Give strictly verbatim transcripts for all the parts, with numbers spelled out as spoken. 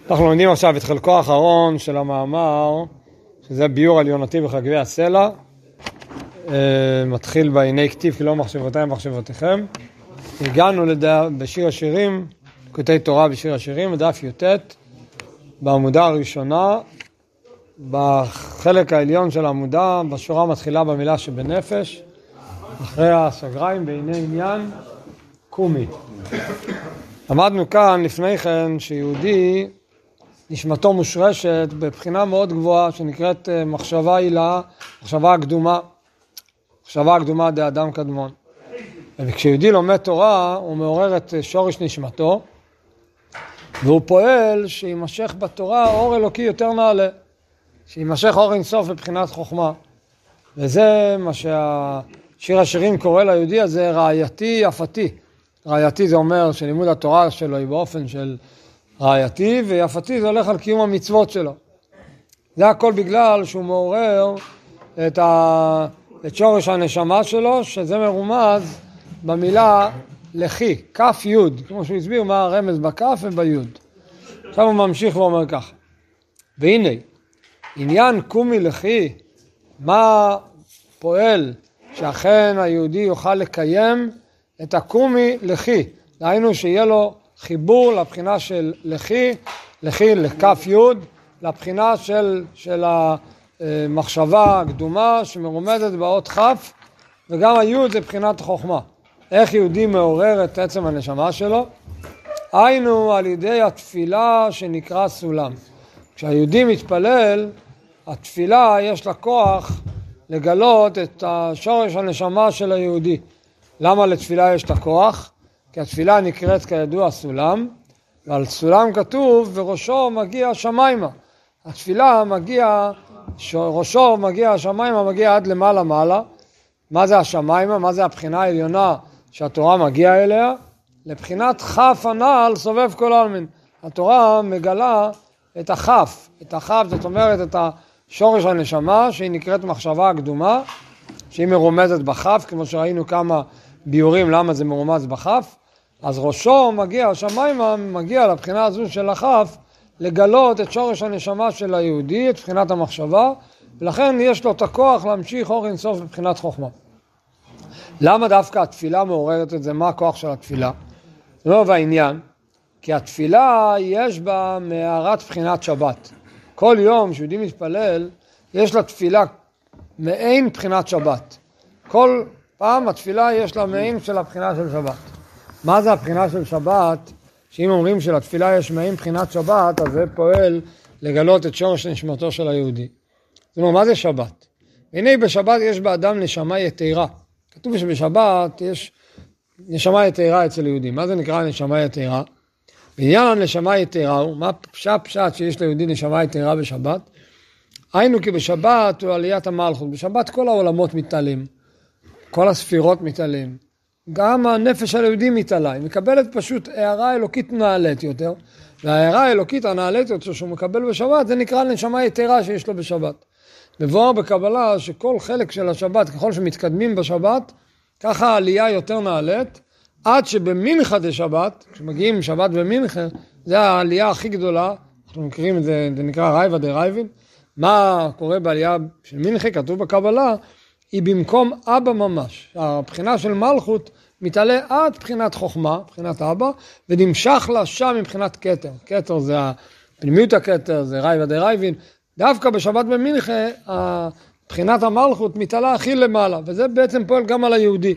אנחנו לומדים עכשיו את חלקו האחרון של המאמר, שזה ביור על יונתי וחגבי הסלע. מתחיל בעיני כתיב כי לא מחשבותיהם מחשבותיכם. הגענו לדע... בשיר השירים, קוטעי תורה בשיר השירים, בדף י"ט, בעמודה הראשונה, בחלק העליון של העמודה, בשורה מתחילה במילה שבנפש, אחרי הסגריים בעיני עניין קומי. למדנו כאן לפני כן שיהודי נשמתו מושרשת בבחינה מאוד גבוהה שנקראת מחשבה עילה, מחשבה הקדומה, מחשבה הקדומה דה אדם קדמון. וכשיהודי לומד תורה הוא מעורר את שורש נשמתו, והוא פועל שימשך בתורה אור אלוקי יותר נעלה, שימשך אור אינסוף בבחינת חוכמה. וזה מה שהשיר השירים קורא ליהודי הזה רעייתי יפתי. רעייתי זה אומר שלימוד התורה שלו היא באופן של רעייתי, ויפתי זה הולך על קיום המצוות שלו. זה הכל בגלל שהוא מעורר את, ה... את שורש הנשמה שלו, שזה מרומז במילה לכי, כף יוד, כמו שהוא הסביר מה הרמז בכף וביוד. עכשיו הוא ממשיך ואומר ככה, והנה, עניין קומי לכי, מה פועל שאכן היהודי יוכל לקיים את הקומי לכי, דהיינו שיהיה לו חיבור לבחינה של לכי, לכי לכף יוד, לבחינה של, של המחשבה הקדומה שמרומזת באות כף, וגם היוד זה בחינת חוכמה. איך יהודי מעורר את עצם הנשמה שלו? היינו על ידי התפילה שנקרא סולם. כשהיהודי מתפלל, התפילה יש לה כוח לגלות את השורש הנשמה של היהודי. למה לתפילה יש את הכוח? כי התפילה נקראת כידוע סולם, ועל סולם כתוב וראשו מגיע שמיימה. התפילה מגיע, ראשו מגיע השמיימה, מגיע עד למעלה מעלה. מה זה השמיימה? מה זה הבחינה העליונה שהתורה מגיעה אליה? לבחינת כף הנעל סובב כל העלמין. התורה מגלה את הכף, את הכף זאת אומרת את השורש הנשמה שהיא נקראת מחשבה הקדומה, שהיא מרומזת בכף, כמו שראינו כמה ביורים למה זה מרומז בכף. אז ראשו מגיע, השמיימה מגיע לבחינה הזו של הכף, לגלות את שורש הנשמה של היהודי, את בחינת המחשבה, ולכן יש לו את הכוח להמשיך אור אינסוף בבחינת חוכמה. למה דווקא התפילה מעוררת את זה? מה הכוח של התפילה? זה לא בעניין, כי התפילה יש בה מערת בחינת שבת. כל יום שיהודי מתפלל, יש לה תפילה מעין בחינת שבת. כל פעם התפילה יש לה מעין של הבחינה של שבת. מה זה הבחינה של שבת? שאם אומרים שלתפילה יש מעין בחינת שבת, אז זה פועל לגלות את שורש נשמתו של היהודי. זאת אומרת, מה זה שבת? הנה בשבת יש באדם נשמה יתרה. כתוב שבשבת יש נשמה יתרה אצל יהודים. מה זה נקרא נשמה יתרה? בעניין הנשמה יתרה הוא, מה פשט פשט שיש ליהודי נשמה יתרה בשבת? היינו כי בשבת הוא עליית המלכות. בשבת כל העולמות מתעלים. כל הספירות מתעלים. גם הנפש של היהודי מתעלה. היא מקבלת פשוט הערה אלוקית נעלית יותר. וההערה האלוקית הנעלית יותר שהוא מקבל בשבת, זה נקרא נשמה יתרה שיש לו בשבת. מבואר בקבלה שכל חלק של השבת, ככל שמתקדמים בשבת, ככה העלייה יותר נעלית, עד שבמנחה דה שבת, כשמגיעים שבת במנחה, זה העלייה הכי גדולה, אנחנו מכירים את זה, זה נקרא רייבה דה רייבין, מה קורה בעלייה של מנחה, כתוב בקבלה, היא במקום אבא ממש. הבחינה של מלכות מתעלה עד בחינת חוכמה, בחינת אבא, ונמשך לה שם מבחינת כתר. כתר זה פנימיות הכתר, זה רייבה דה רייבין, דווקא בשבת במנחה, בחינת המלכות מתעלה הכי למעלה, וזה בעצם פועל גם על היהודי.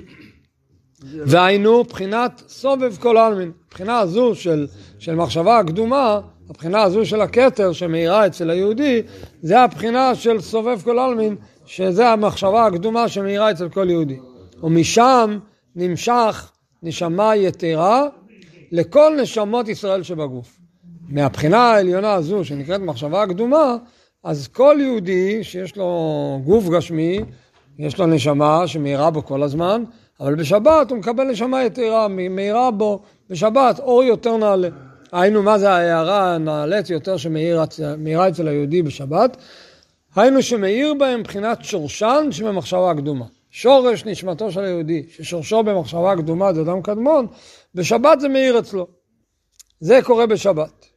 והיינו בחינת סובב כל העלמין. הבחינה הזו של, של מחשבה הקדומה, הבחינה הזו של הכתר שמאירה אצל היהודי, זה הבחינה של סובב כל העלמין, שזה המחשבה הקדומה שמאירה אצל כל יהודי. ומשם נמשך נשמה יתרה לכל נשמות ישראל שבגוף. מהבחינה העליונה הזו שנקראת מחשבה הקדומה, אז כל יהודי שיש לו גוף גשמי, יש לו נשמה שמאירה בו כל הזמן, אבל בשבת הוא מקבל נשמה יתרה, מאירה בו בשבת אור יותר נעלה. היינו מה זה ההערה הנעלית יותר שמאירה אצל היהודי בשבת? היינו שמאיר בהם מבחינת שורשן שבמחשבה הקדומה. שורש נשמתו של היהודי, ששורשו במחשבה הקדומה זה אדם קדמון, בשבת זה מאיר אצלו. זה קורה בשבת.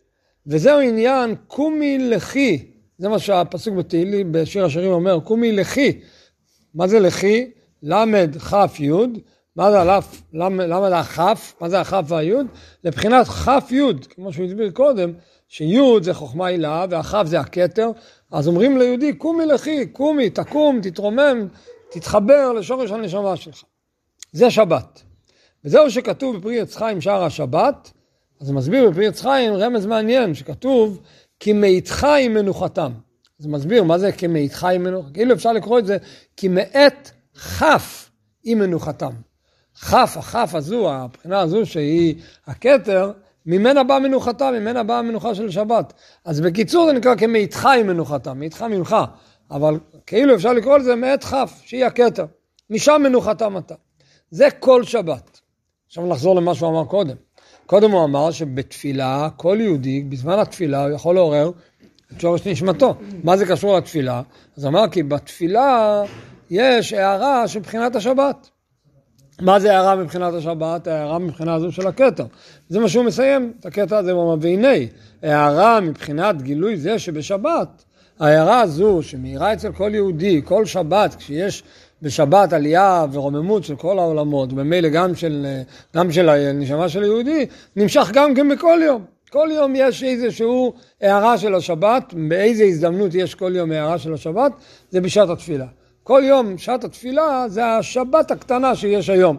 וזהו עניין קומי לכי, זה מה שהפסוק בתהילים בשיר השירים אומר, קומי לכי. מה זה לכי? למד חף יוד, מה זה הלף, למד החף, מה זה החף והיוד? לבחינת חף יוד, כמו שהוא הסביר קודם, שיוד זה חוכמה הילה והחף זה הכתר, אז אומרים ליהודי קומי לכי, קומי, תקום, תתרומם, תתחבר לשורש הנשמה שלך. זה שבת. וזהו שכתוב בפרי עץ חיים שער השבת, אז הוא מסביר בפרי עץ חיים רמז מעניין, שכתוב כי מאיתך היא מנוחתם. אז הוא מסביר מה זה כי מאיתך היא מנוחתם. כאילו אפשר לקרוא את זה כי מאת חף היא מנוחתם. חף, החף הזו, הבחינה הזו שהיא הכתר, ממנה באה מנוחתה, ממנה באה המנוחה של שבת. אז בקיצור זה נקרא כמאיתך היא מנוחתה, מאיתך ממך. אבל כאילו אפשר לקרוא לזה מאת חף, שהיא הכתר. משם מנוחתם אתה. זה כל שבת. עכשיו נחזור למה שהוא אמר קודם. קודם הוא אמר שבתפילה, כל יהודי, בזמן התפילה, הוא יכול לעורר את שורש נשמתו. מה זה קשור לתפילה? אז אמר כי בתפילה יש הערה של בחינת השבת. מה זה הערה מבחינת השבת? הערה מבחינה הזו של הכתר. זה מה שהוא מסיים, את הקטע הזה הוא אומר, והנה, הערה מבחינת גילוי זה שבשבת, הערה הזו שמאירה אצל כל יהודי, כל שבת, כשיש בשבת עלייה ורוממות של כל העולמות, במילא גם של, גם של הנשמה של היהודי, נמשך גם כן בכל יום. כל יום יש איזשהו הערה של השבת, באיזה הזדמנות יש כל יום הערה של השבת, זה בשעת התפילה. כל יום שעת התפילה זה השבת הקטנה שיש היום.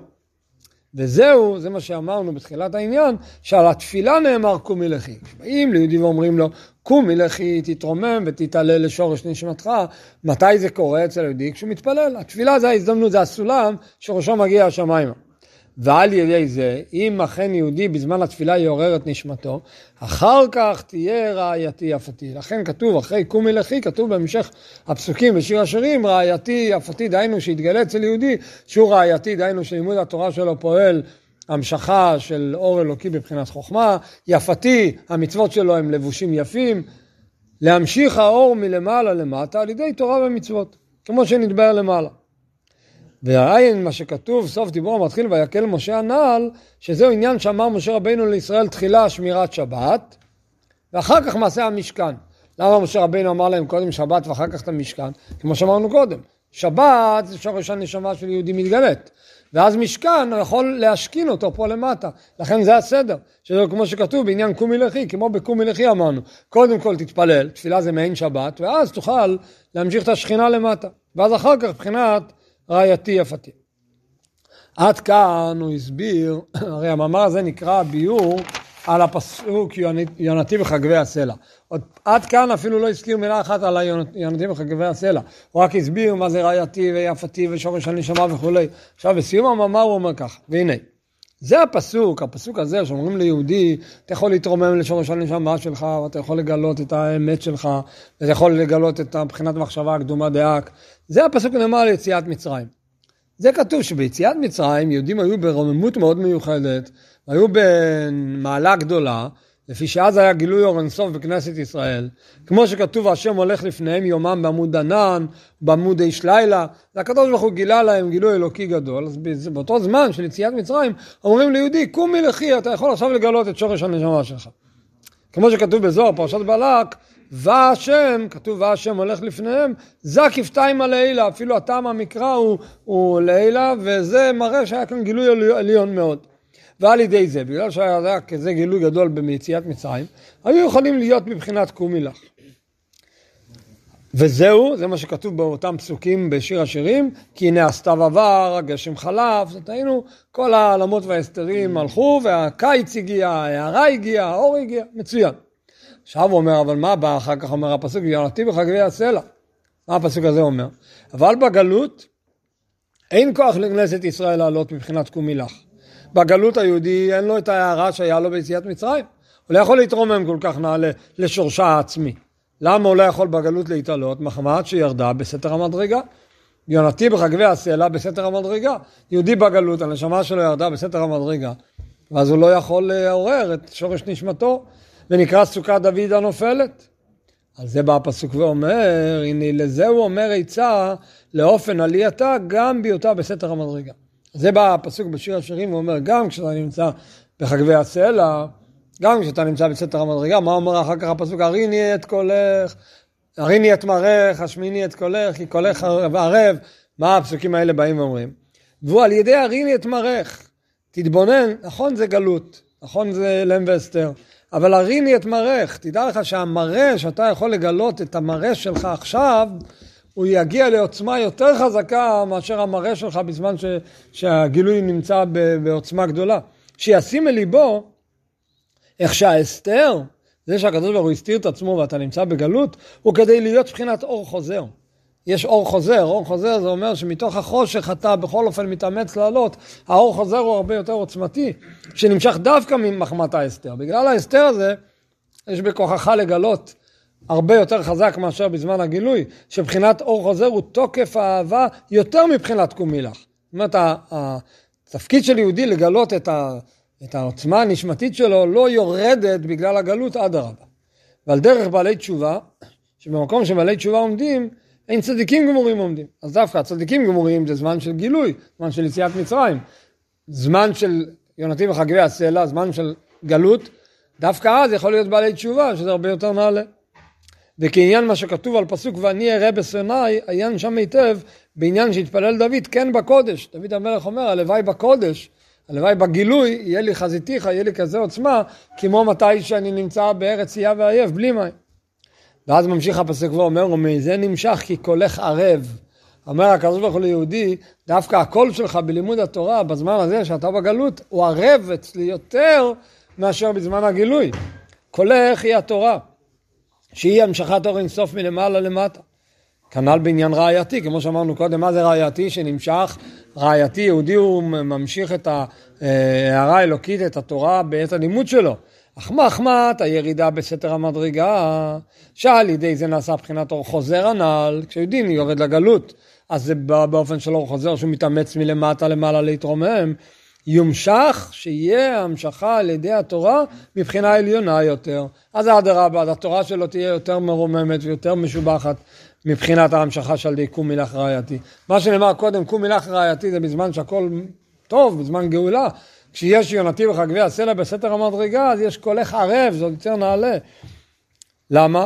וזהו, זה מה שאמרנו בתחילת העניין, שעל התפילה נאמר קומי לכי. כשבאים ליהודי ואומרים לו, קומי לכי, תתרומם ותתעלה לשורש נשמתך, מתי זה קורה אצל היהודי? כשהוא מתפלל. התפילה זה ההזדמנות, זה הסולם שראשו מגיע השמיימה. ועל ידי זה, אם אכן יהודי בזמן התפילה יעורר את נשמתו, אחר כך תהיה רעייתי יפתי. לכן כתוב, אחרי קומי לכי, כתוב בהמשך הפסוקים בשיר השירים, רעייתי יפתי, דהיינו שהתגלה אצל יהודי, שהוא רעייתי, דהיינו שלימוד התורה שלו פועל המשכה של אור אלוקי בבחינת חוכמה, יפתי, המצוות שלו הם לבושים יפים, להמשיך האור מלמעלה למטה על ידי תורה ומצוות, כמו שנדבר למעלה. והעין מה שכתוב, סוף דיבור מתחיל ויקל משה הנעל, שזהו עניין שאמר משה רבינו לישראל תחילה שמירת שבת, ואחר כך מעשה המשכן. למה משה רבינו אמר להם קודם שבת ואחר כך את המשכן? כמו שאמרנו קודם, שבת זה שורש הנשמה של יהודי מתגלת, ואז משכן הוא יכול להשכין אותו פה למטה, לכן זה הסדר, שזה כמו שכתוב בעניין קומי לכי, כמו בקומי לכי אמרנו, קודם כל תתפלל, תפילה זה מעין שבת, ואז תוכל להמשיך את השכינה למטה, ואז אחר כך בחינת רעייתי יפתי. עד כאן הוא הסביר, הרי המאמר הזה נקרא ביור על הפסוק יונתי בחגבי הסלע. עוד עד כאן אפילו לא הזכיר מילה אחת על יונתי בחגבי הסלע. הוא רק הסביר מה זה רעייתי ויפתי ושורש הנשמה וכו'. עכשיו בסיום המאמר הוא אומר כך, והנה, זה הפסוק, הפסוק הזה שאומרים ליהודי, אתה יכול להתרומם לשורש הנשמה שלך, ואתה יכול לגלות את האמת שלך, ואתה יכול לגלות את מבחינת מחשבה הקדומה דאק. זה הפסוק נאמר על יציאת מצרים. זה כתוב שביציאת מצרים יהודים היו ברוממות מאוד מיוחדת, היו במעלה גדולה, לפי שאז היה גילוי אור אינסוף בכנסת ישראל, כמו שכתוב השם הולך לפניהם יומם בעמוד ענן, בעמוד איש לילה, והקדוש ברוך הוא גילה להם גילוי אלוקי גדול, אז באותו זמן של יציאת מצרים, אומרים ליהודי, קומי לכי, אתה יכול עכשיו לגלות את שורש הנשמה שלך. כמו שכתוב בזוהר, פרשת בלק, והשם, כתוב והשם הולך לפניהם, זק יפתיים על לילה, אפילו הטעם המקרא הוא, הוא לילה, וזה מראה שהיה כאן גילוי עליון מאוד. ועל ידי זה, בגלל שהיה כזה גילוי גדול ביציאת מצרים, היו יכולים להיות מבחינת קומי לך. וזהו, זה מה שכתוב באותם פסוקים בשיר השירים, כי הנה הסתיו עבר, הגשם חלף, זאת היינו, כל העלמות וההסתרים הלכו, והקיץ הגיע, ההערה הגיעה, האור הגיע, מצוין. עכשיו הוא אומר, אבל מה בא אחר כך אומר הפסוק, יונתי בחגבי הסלע. מה הפסוק הזה אומר? אבל בגלות, אין כוח לכנסת ישראל לעלות מבחינת קומי לך. בגלות היהודי אין לו את ההערה שהיה לו ביציאת מצרים. הוא לא יכול להתרומם כל כך נעלה לשורשה העצמי. למה הוא לא יכול בגלות להתעלות? מחמת שירדה בסתר המדרגה. יונתי בחגבי הסלע בסתר המדרגה. יהודי בגלות, הנשמה שלו ירדה בסתר המדרגה. ואז הוא לא יכול לעורר את שורש נשמתו. ונקרא סוכת דוד הנופלת. על זה בא הפסוק ואומר, הנה לזה הוא אומר עצה לאופן עלייתה גם בהיותה בסתר המדרגה. זה בא הפסוק בשיר השירים ואומר, גם כשאתה נמצא בחגבי הסלע, גם כשאתה נמצא בסתר המדרגה, מה אומר אחר כך הפסוק? הריני את קולך, הריני את מרך, השמיני את קולך, כי קולך ערב. מה הפסוקים האלה באים ואומרים? והוא על ידי הריני את מרך. תתבונן, נכון זה גלות, נכון זה לם ואסתר, אבל הריני את מרך. תדע לך שהמראה, שאתה יכול לגלות את המראה שלך עכשיו, הוא יגיע לעוצמה יותר חזקה מאשר המראה שלך בזמן ש, שהגילוי נמצא בעוצמה גדולה. שישים אל ליבו, איך שהאסתר, זה שהקדוש ברוך הוא הסתיר את עצמו ואתה נמצא בגלות, הוא כדי להיות מבחינת אור חוזר. יש אור חוזר, אור חוזר זה אומר שמתוך החושך אתה בכל אופן מתאמץ לעלות, האור חוזר הוא הרבה יותר עוצמתי, שנמשך דווקא ממחמת האסתר. בגלל האסתר הזה, יש בכוחך לגלות הרבה יותר חזק מאשר בזמן הגילוי, שבחינת אור חוזר הוא תוקף האהבה יותר מבחינת קומילך. זאת אומרת, התפקיד של יהודי לגלות את, ה, את העוצמה הנשמתית שלו לא יורדת בגלל הגלות עד הרבה. ועל דרך בעלי תשובה, שבמקום שבעלי תשובה עומדים, אין צדיקים גמורים עומדים. אז דווקא הצדיקים גמורים זה זמן של גילוי, זמן של יציאת מצרים, זמן של יונתים וחגבי הסלע, זמן של גלות, דווקא אז יכול להיות בעלי תשובה, שזה הרבה יותר נעלה. וכעניין מה שכתוב על פסוק ואני אראה בסיני, עיין שם היטב בעניין שהתפלל דוד, כן בקודש. דוד המלך אומר, הלוואי בקודש, הלוואי בגילוי, יהיה לי חזיתיך, יהיה לי כזה עוצמה, כמו מתי שאני נמצא בארץ צייה ועייף, בלי מים. ואז ממשיך הפסוק ואומר, ומזה נמשך כי קולך ערב. אומר הקדוש ברוך הוא ליהודי, דווקא הקול שלך בלימוד התורה, בזמן הזה שאתה בגלות, הוא ערב אצלי יותר מאשר בזמן הגילוי. קולך היא התורה, שהיא המשכת אור אינסוף מלמעלה למטה. כנ"ל בעניין רעייתי, כמו שאמרנו קודם, מה זה רעייתי? שנמשך רעייתי, יהודי הוא ממשיך את ההערה האלוקית, את התורה בעת הלימוד שלו. אך מחמת הירידה בסתר המדרגה, שעל ידי זה נעשה בחינת אור חוזר הנ"ל, כשיהודי יורד לגלות, אז זה באופן של אור חוזר שהוא מתאמץ מלמטה למעלה להתרומם, יומשך שיהיה המשכה על ידי התורה מבחינה עליונה יותר. אז האדרבה, התורה שלו תהיה יותר מרוממת ויותר משובחת מבחינת ההמשכה של די קום מילך רעייתי. מה שנאמר קודם, קום מילך רעייתי זה בזמן שהכל טוב, בזמן גאולה. כשיש יונתי וחגבי הסלע בסתר המדרגה, אז יש קולך ערב, זאת יותר נעלה. למה?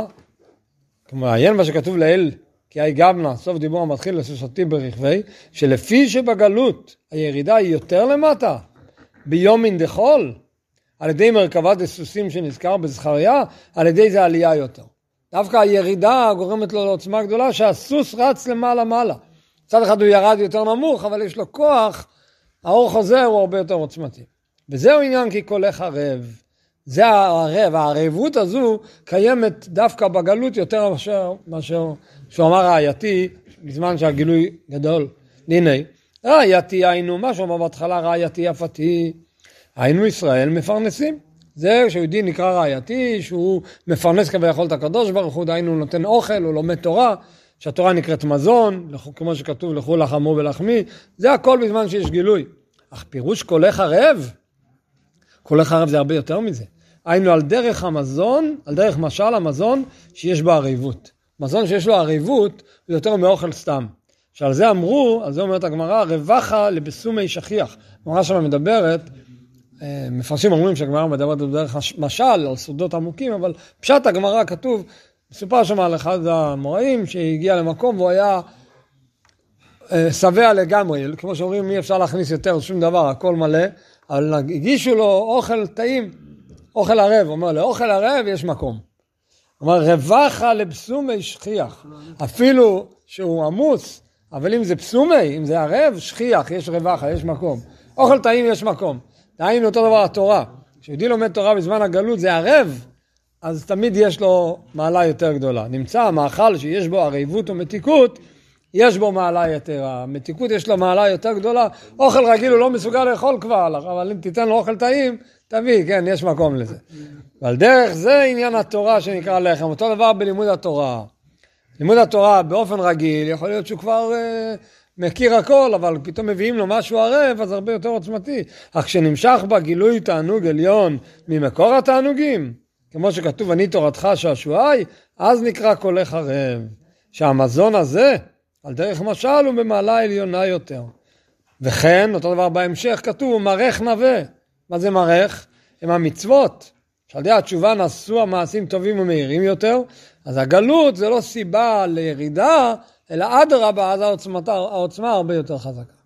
כמו עיין מה שכתוב לאל, כי היי גבנה, סוף דיבור המתחיל לסוסתי ברכבי, שלפי שבגלות הירידה היא יותר למטה, ביומין דחול, על ידי מרכבת הסוסים שנזכר בזכריה, על ידי זה עלייה יותר. דווקא הירידה גורמת לו לעוצמה גדולה, שהסוס רץ למעלה מעלה. צד אחד הוא ירד יותר נמוך, אבל יש לו כוח, האור חוזר הוא הרבה יותר עוצמתי. וזהו עניין כי קולך ערב. זה הערב, הערבות הזו קיימת דווקא בגלות יותר מאשר, מאשר שהוא אמר רעייתי, בזמן שהגילוי גדול. הנה, רעייתי היינו, מה שהוא אמר בהתחלה רעייתי יפתי, היינו ישראל מפרנסים. זה שיהודי נקרא רעייתי, שהוא מפרנס כביכול את הקדוש ברוך הוא, דהיינו הוא נותן אוכל, הוא לומד תורה, שהתורה נקראת מזון, כמו שכתוב לכו לחמו ולחמי, זה הכל בזמן שיש גילוי. אך פירוש קולך ערב, קולך ערב זה הרבה יותר מזה. היינו על דרך המזון, על דרך משל המזון שיש בו ערבות. מזון שיש לו ערבות הוא יותר מאוכל סתם. שעל זה אמרו, על זה אומרת הגמרא, רווחה לבסומי שכיח. הגמרא שם מדברת, מפרשים אומרים שהגמרא מדברת בדרך משל על סודות עמוקים, אבל פשט הגמרא כתוב, מסופר שם על אחד המוראים שהגיע למקום והוא היה שבע לגמרי, כמו שאומרים מי אפשר להכניס יותר שום דבר, הכל מלא, אבל הגישו לו אוכל טעים, אוכל ערב, הוא אומר לאוכל ערב יש מקום. הוא אומר רווחה לבסומי שכיח, אפילו שהוא עמוס, אבל אם זה בסומי, אם זה ערב, שכיח, יש רווחה, יש מקום. אוכל טעים יש מקום. דהיינו אותו דבר התורה. כשיהודי לומד תורה בזמן הגלות זה ערב, אז תמיד יש לו מעלה יותר גדולה. נמצא מאכל שיש בו ערבות ומתיקות, יש בו מעלה יותר. המתיקות יש לו מעלה יותר גדולה. אוכל רגיל הוא לא מסוגל לאכול כבר, אבל אם תיתן לו אוכל טעים, תביא, כן, יש מקום לזה. ועל דרך זה עניין התורה שנקרא לחם. אותו דבר בלימוד התורה. לימוד התורה באופן רגיל יכול להיות שהוא כבר אה, מכיר הכל, אבל פתאום מביאים לו משהו ערב, אז הרבה יותר עוצמתי. אך כשנמשך בה גילוי תענוג עליון ממקור התענוגים, כמו שכתוב אני תורתך שעשועי, אז נקרא קולך ערב. שהמזון הזה, על דרך משל, הוא במעלה עליונה יותר. וכן, אותו דבר בהמשך כתוב, מרך נווה. מה זה מרך? הם המצוות. שעל ידי התשובה נעשו המעשים טובים ומהירים יותר, אז הגלות זה לא סיבה לירידה, אלא אדרבה, אז העוצמה, העוצמה הרבה יותר חזקה.